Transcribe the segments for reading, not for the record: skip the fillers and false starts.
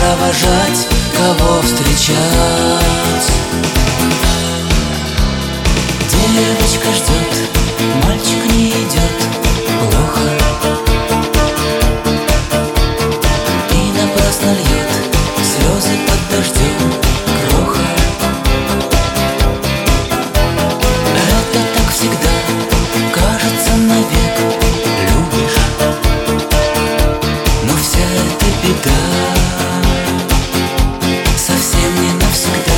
провожать, кого встречать. Девочка ждет, мальчик не идет, плохо. И напрасно льет слезы под дождем, кроха. Это так всегда, кажется, навек любишь, но вся эта беда совсем не навсегда.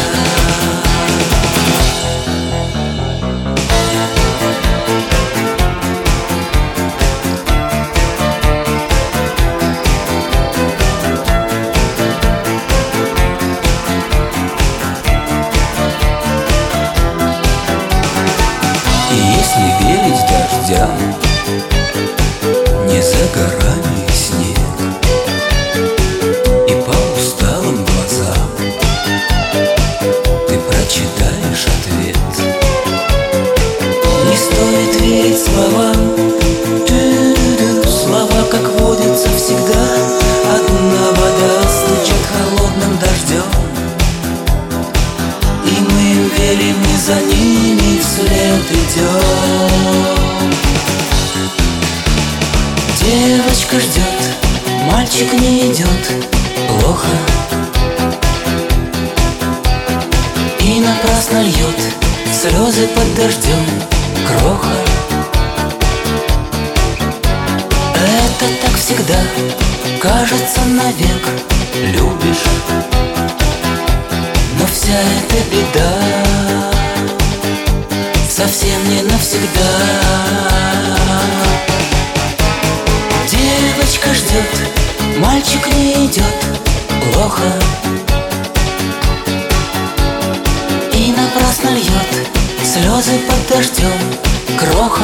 Если верить дождям, не за горами снег, и по усталым глазам ты прочитаешь ответ. Не стоит верить словам, слова, как водится, всегда одна вода стучит холодным дождем, и мы им верим, и за ними вслед идем. Девочка ждет, мальчик не идет, плохо. И напрасно льет слезы под дождем, кроха. Это так всегда, кажется, навек любишь, но вся эта беда совсем не навсегда. Девочка ждет, мальчик не идет, плохо. И напрасно льет слезы под дождем, кроха.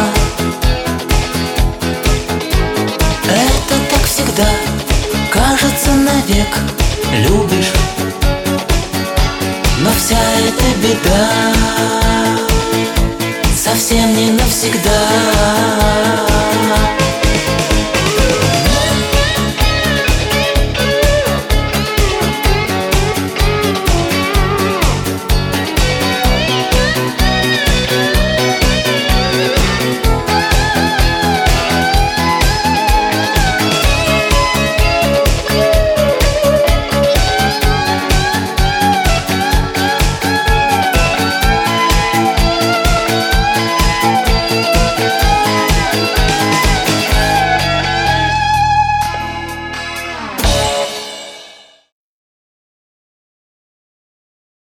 Это так всегда, кажется, навек любишь, но вся эта беда совсем не навсегда.